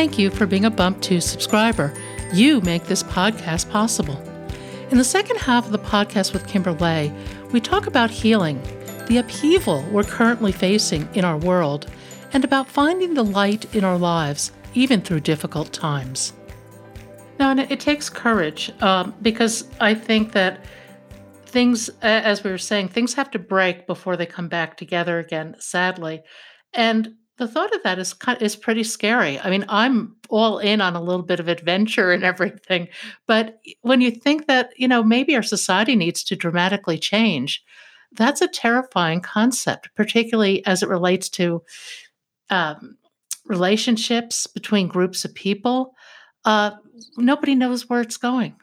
Thank you for being a Bump 2 subscriber. You make this podcast possible. In the second half of the podcast with Kimber Lay, we talk about healing, the upheaval we're currently facing in our world, and about finding the light in our lives, even through difficult times. Now, and it takes courage because I think that things, as we were saying, things have to break before they come back together again, sadly. And the thought of that is pretty scary. I mean, I'm all in on a little bit of adventure and everything, but when you think that, maybe our society needs to dramatically change, that's a terrifying concept, particularly as it relates to relationships between groups of people. Nobody knows where it's going.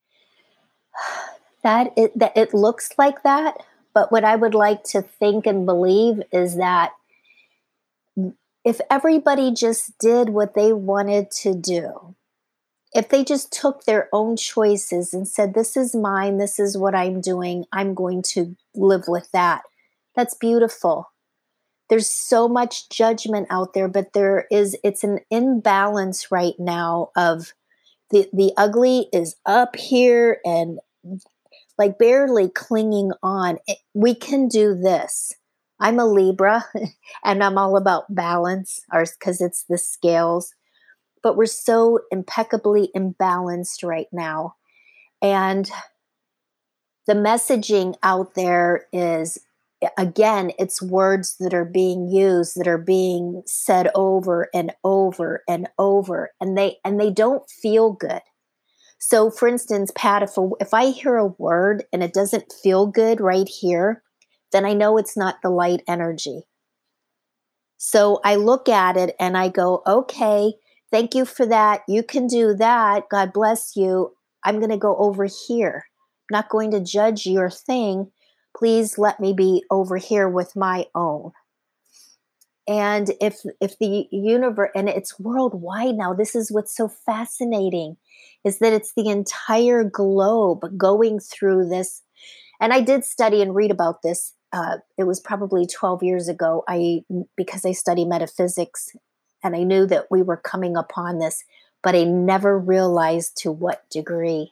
That it looks like that, but what I would like to think and believe is that if everybody just did what they wanted to do, if they just took their own choices and said, this is mine, this is what I'm doing, I'm going to live with that, that's beautiful. There's so much judgment out there, but it's an imbalance right now of the ugly is up here and like barely clinging on. We can do this. I'm a Libra and I'm all about balance because it's the scales, but we're so impeccably imbalanced right now. And the messaging out there is, again, it's words that are being used, that are being said over and over and over, and they don't feel good. So for instance, Pat, if I hear a word and it doesn't feel good right here, then I know it's not the light energy. So I look at it and I go, okay, thank you for that. You can do that. God bless you. I'm going to go over here. I'm not going to judge your thing. Please let me be over here with my own. And if the universe, and it's worldwide now, this is what's so fascinating, is that it's the entire globe going through this. And I did study and read about this. It was probably 12 years ago, because I study metaphysics, and I knew that we were coming upon this, but I never realized to what degree.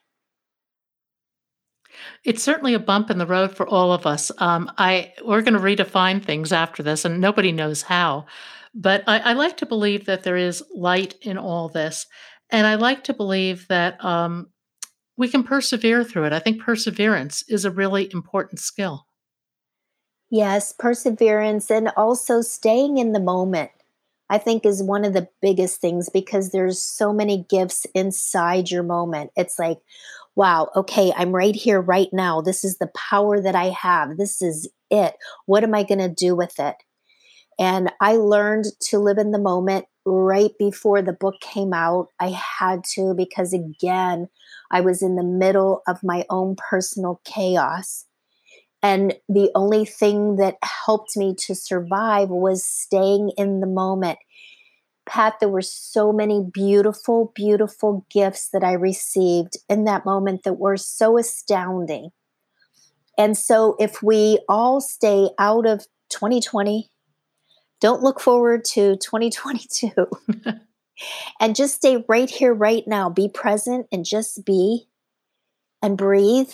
It's certainly a bump in the road for all of us. We're going to redefine things after this, and nobody knows how. But I like to believe that there is light in all this, and I like to believe that we can persevere through it. I think perseverance is a really important skill. Yes, perseverance and also staying in the moment, I think, is one of the biggest things, because there's so many gifts inside your moment. It's like, wow, okay, I'm right here right now. This is the power that I have. This is it. What am I going to do with it? And I learned to live in the moment right before the book came out. I had to, because again, I was in the middle of my own personal chaos. And the only thing that helped me to survive was staying in the moment. Pat, there were so many beautiful, beautiful gifts that I received in that moment that were so astounding. And so if we all stay out of 2020, don't look forward to 2022, and just stay right here, right now, be present and just be and breathe.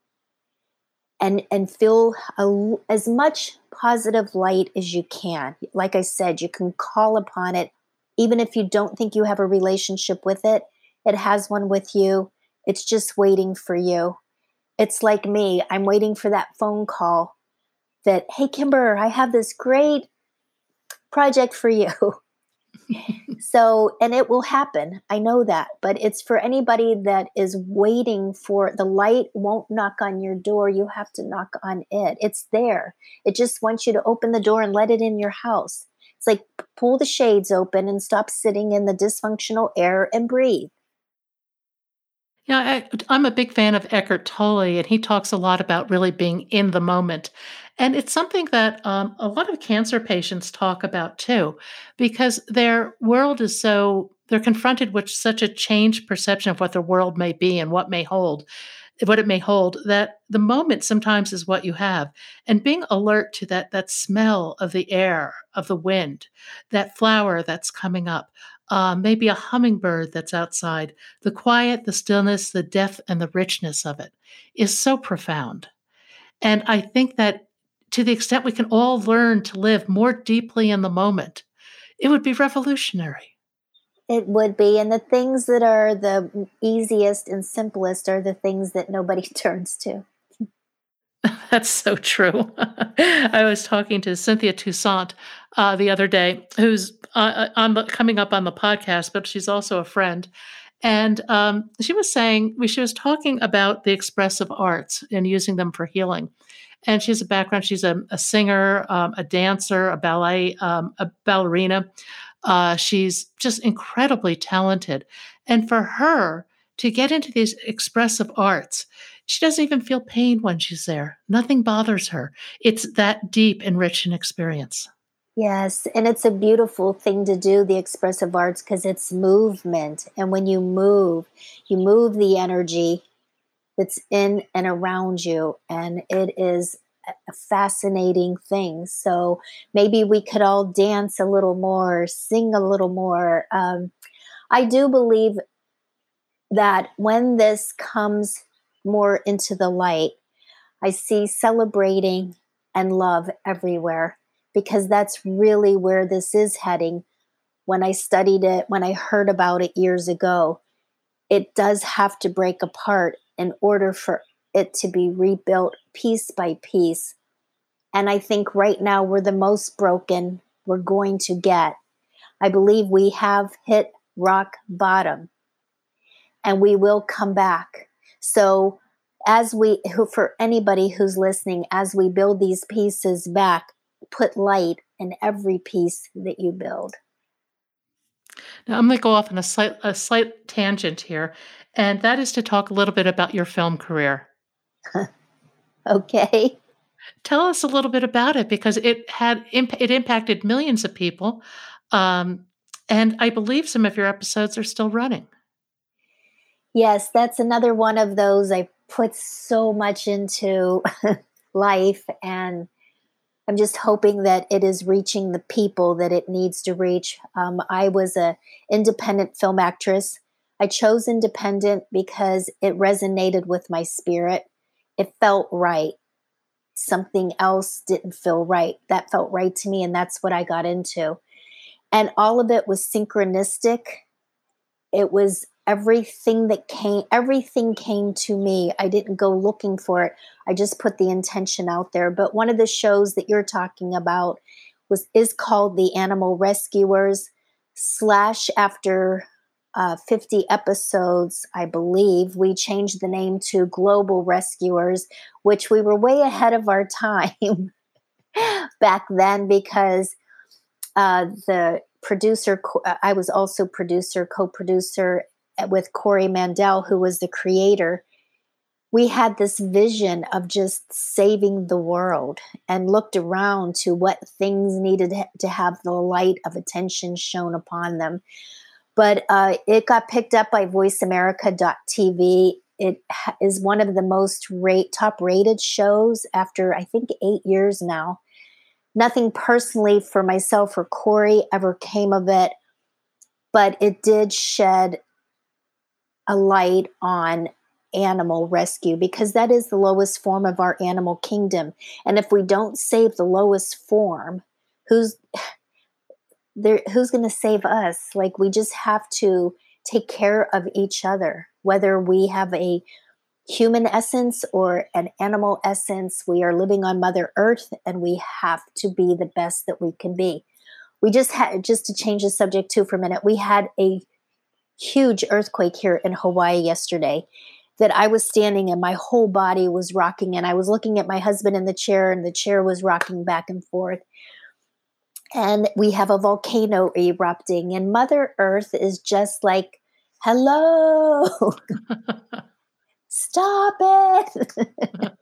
And feel as much positive light as you can. Like I said, you can call upon it. Even if you don't think you have a relationship with it, it has one with you. It's just waiting for you. It's like me. I'm waiting for that phone call that, hey, Kimber, I have this great project for you. So, and it will happen. I know that, but it's for anybody that is waiting for the light. Won't knock on your door. You have to knock on it. It's there. It just wants you to open the door and let it in your house. It's like, pull the shades open and stop sitting in the dysfunctional air and breathe. Yeah, I'm a big fan of Eckhart Tolle, and he talks a lot about really being in the moment. And it's something that a lot of cancer patients talk about too, because their world is they're confronted with such a changed perception of what their world may be and what it may hold, that the moment sometimes is what you have. And being alert to that smell of the air, of the wind, that flower that's coming up. maybe a hummingbird that's outside. The quiet, the stillness, the depth, and the richness of it is so profound. And I think that to the extent we can all learn to live more deeply in the moment, it would be revolutionary. It would be. And the things that are the easiest and simplest are the things that nobody turns to. That's so true. I was talking to Cynthia Toussaint the other day, who's coming up on the podcast, but she's also a friend. And she was saying, she was talking about the expressive arts and using them for healing. And she has a background. She's a singer, a dancer, a ballerina. She's just incredibly talented. And for her to get into these expressive arts, she doesn't even feel pain when she's there. Nothing bothers her. It's that deep and rich an experience. Yes, and it's a beautiful thing to do, the expressive arts, because it's movement. And when you move the energy that's in and around you, and it is a fascinating thing. So maybe we could all dance a little more, sing a little more. I do believe that when this comes more into the light, I see celebrating and love everywhere, because that's really where this is heading. When I studied it, when I heard about it years ago, it does have to break apart in order for it to be rebuilt piece by piece. And I think right now we're the most broken we're going to get. I believe we have hit rock bottom, and we will come back. So for anybody who's listening, as we build these pieces back, put light in every piece that you build. Now, I'm going to go off on a slight tangent here, and that is to talk a little bit about your film career. Okay. Tell us a little bit about it, because it impacted millions of people, and I believe some of your episodes are still running. Yes, that's another one of those. I put so much into life, and I'm just hoping that it is reaching the people that it needs to reach. I was an independent film actress. I chose independent because it resonated with my spirit. It felt right. Something else didn't feel right. That felt right to me, and that's what I got into. And all of it was synchronistic. It was everything came to me. I didn't go looking for it. I just put the intention out there. But one of the shows that you're talking about is called The Animal Rescuers. After 50 episodes, I believe, we changed the name to Global Rescuers, which we were way ahead of our time back then, because the producer, I was also co-producer with Corey Mandel, who was the creator. We had this vision of just saving the world and looked around to what things needed to have the light of attention shown upon them. But it got picked up by VoiceAmerica.tv. It is one of the most top rated shows after, I think, 8 years now. Nothing personally for myself or Corey ever came of it, but it did shed a light on animal rescue, because that is the lowest form of our animal kingdom. And if we don't save the lowest form, who's going to save us? Like, we just have to take care of each other, whether we have a human essence or an animal essence. We are living on Mother Earth, and we have to be the best that we can be. We just to change the subject too for a minute, we had a huge earthquake here in Hawaii yesterday that I was standing and my whole body was rocking, and I was looking at my husband in the chair, and the chair was rocking back and forth. And we have a volcano erupting, and Mother Earth is just like, hello, stop it.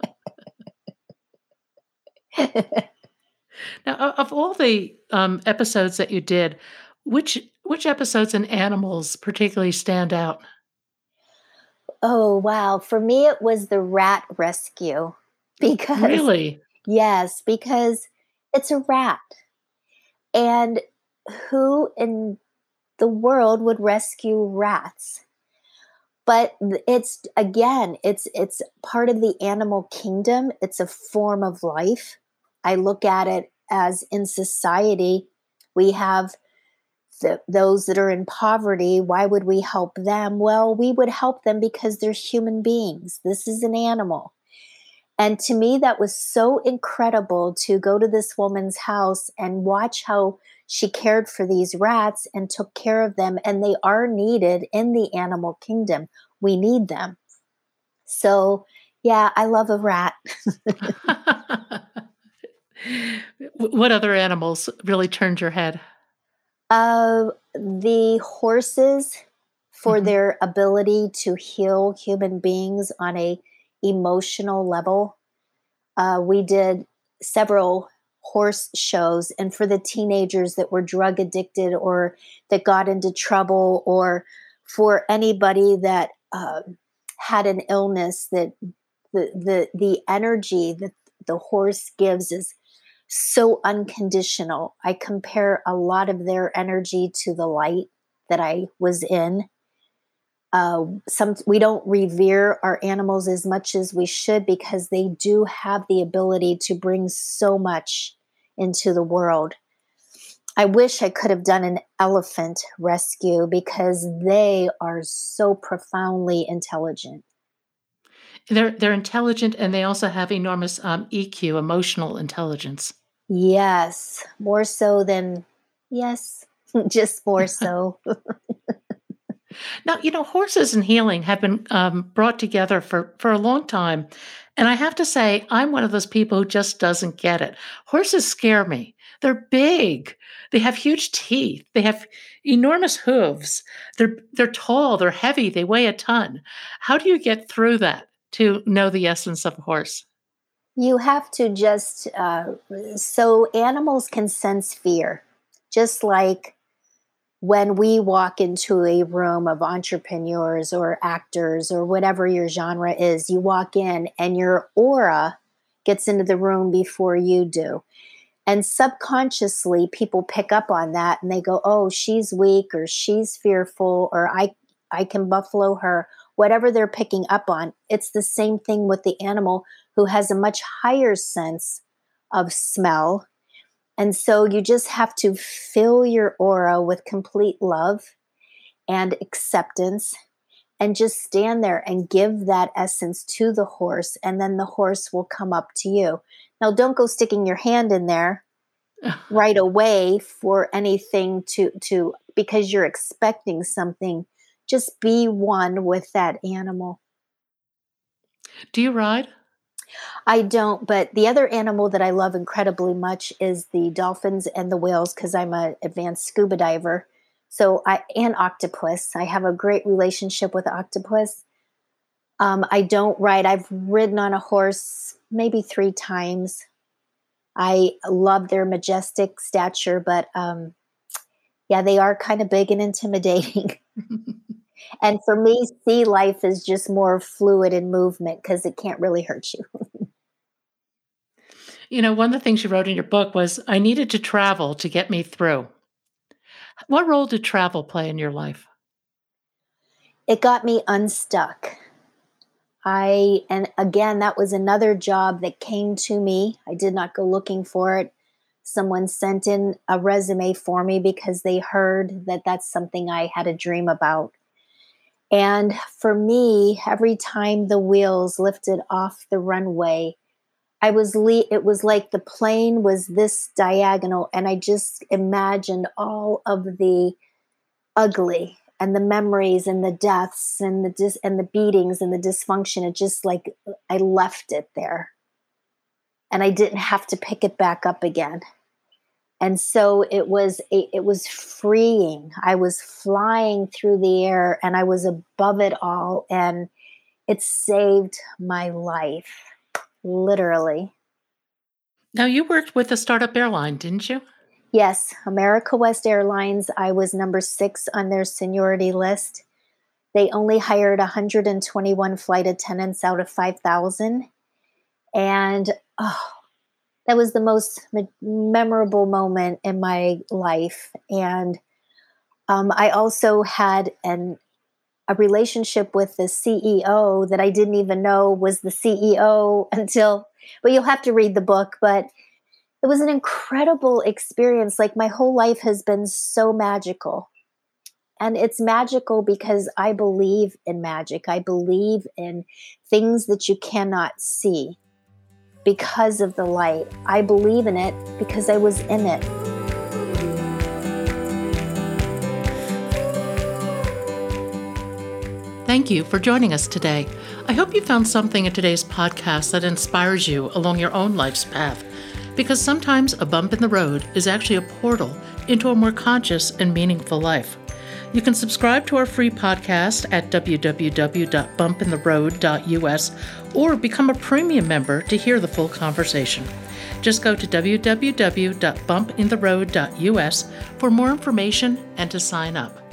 Now, of all the episodes that you did, which episodes and animals particularly stand out? Oh, wow. For me, it was the rat rescue. Because, Really? yes, because it's a rat. And who in the world would rescue rats. But it's again, it's part of the animal kingdom. It's a form of life. I look at it as in society, we have those that are in poverty. Why would we help them? Well, we would help them because they're human beings. This is an animal. And to me, that was so incredible to go to this woman's house and watch how she cared for these rats and took care of them. And they are needed in the animal kingdom. We need them. So, yeah, I love a rat. What other animals really turned your head? The horses, for Hmm. their ability to heal human beings on a emotional level. We did several horse shows, and for the teenagers that were drug addicted or that got into trouble, or for anybody that had an illness, that the energy that the horse gives is so unconditional. I compare a lot of their energy to the light that I was in. Some we don't revere our animals as much as we should because they do have the ability to bring so much into the world. I wish I could have done an elephant rescue because they are so profoundly intelligent. They're intelligent, and they also have enormous EQ, emotional intelligence. Yes, more so than, yes, just more so. Now, horses and healing have been brought together for a long time. And I have to say, I'm one of those people who just doesn't get it. Horses scare me. They're big. They have huge teeth. They have enormous hooves. They're tall. They're heavy. They weigh a ton. How do you get through that to know the essence of a horse? You have to just, so animals can sense fear, just like when we walk into a room of entrepreneurs or actors or whatever your genre is, you walk in and your aura gets into the room before you do. And subconsciously, people pick up on that and they go, oh, she's weak or she's fearful or I can buffalo her, whatever they're picking up on. It's the same thing with the animal who has a much higher sense of smell. And so you just have to fill your aura with complete love and acceptance and just stand there and give that essence to the horse. And then the horse will come up to you. Now, don't go sticking your hand in there right away for anything to because you're expecting something. Just be one with that animal. Do you ride? I don't, but the other animal that I love incredibly much is the dolphins and the whales because I'm an advanced scuba diver. So I and octopus. I have a great relationship with octopus. I don't ride. I've ridden on a horse maybe 3 times. I love their majestic stature, but yeah, they are kind of big and intimidating. And for me, sea life is just more fluid and movement because it can't really hurt you. One of the things you wrote in your book was, I needed to travel to get me through. What role did travel play in your life? It got me unstuck. And again, that was another job that came to me. I did not go looking for it. Someone sent in a resume for me because they heard that that's something I had a dream about. And for me, every time the wheels lifted off the runway, it was like the plane was this diagonal, and I just imagined all of the ugly and the memories and the deaths and and the beatings and the dysfunction. It just like I left it there, and I didn't have to pick it back up again. And so it was freeing. I was flying through the air, and I was above it all, and it saved my life, literally. Now, you worked with a startup airline, didn't you? Yes, America West Airlines, I was number 6 on their seniority list. They only hired 121 flight attendants out of 5,000. And oh, that was the most memorable moment in my life. And I also had a relationship with the CEO that I didn't even know was the CEO until, well, you'll have to read the book, but it was an incredible experience. Like, my whole life has been so magical. And it's magical because I believe in magic. I believe in things that you cannot see because of the light. I believe in it because I was in it. Thank you for joining us today. I hope you found something in today's podcast that inspires you along your own life's path, because sometimes a bump in the road is actually a portal into a more conscious and meaningful life. You can subscribe to our free podcast at www.bumpintheroad.us or become a premium member to hear the full conversation. Just go to www.bumpintheroad.us for more information and to sign up.